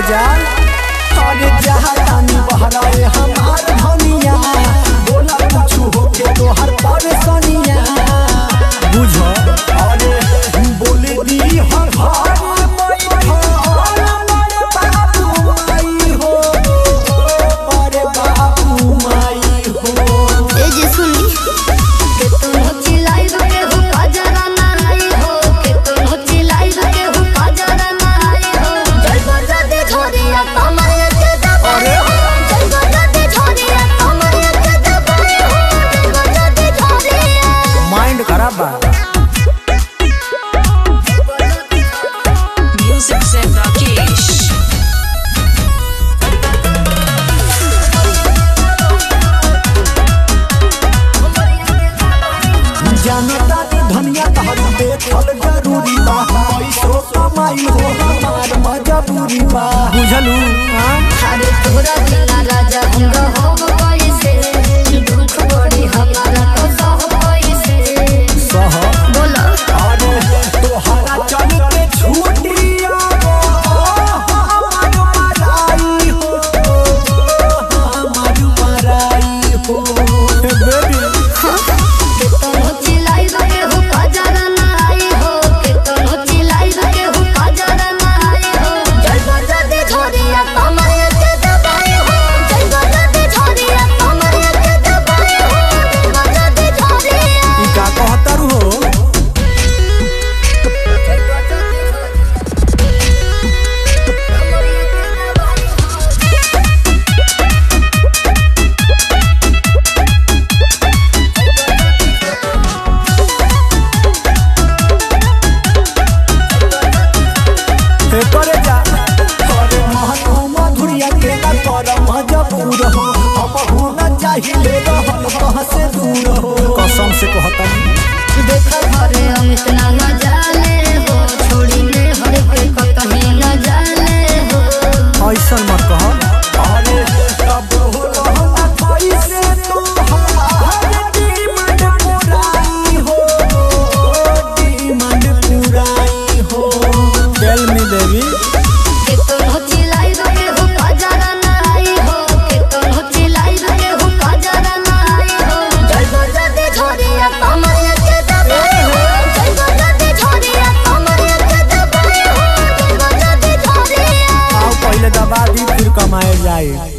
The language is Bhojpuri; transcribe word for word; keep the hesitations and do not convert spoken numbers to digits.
जा अरे जहाँ तानी बहराए हमार धनिया बोला कुछ होके तो हर परेशानिया बुझो अरे बोले दी हर हर Music Zen Rakesh. जनता की धनिया तहर देखल जरूरी बा पैसो कमाई हो हमार मजबूरी बा बुझलू अरे तोरा दिला राजा हम रहो कैसे दुख बड़ी हमारा तो सह कैसे सह बोला अरे तोहरा चल के छूटिया हमार मराई हो हमार मराई हो बेबी कसम से कहता देखा घरे हम इतना न जाने हो छोड़ी में हर के कहीं न जाने हो ऐसा मत कह अरे तब होला कैसे तू हमार डिमांड पुराई हो डिमांड पुराई हो टेल मी बेबी दबा दी फिर कमाए जाए।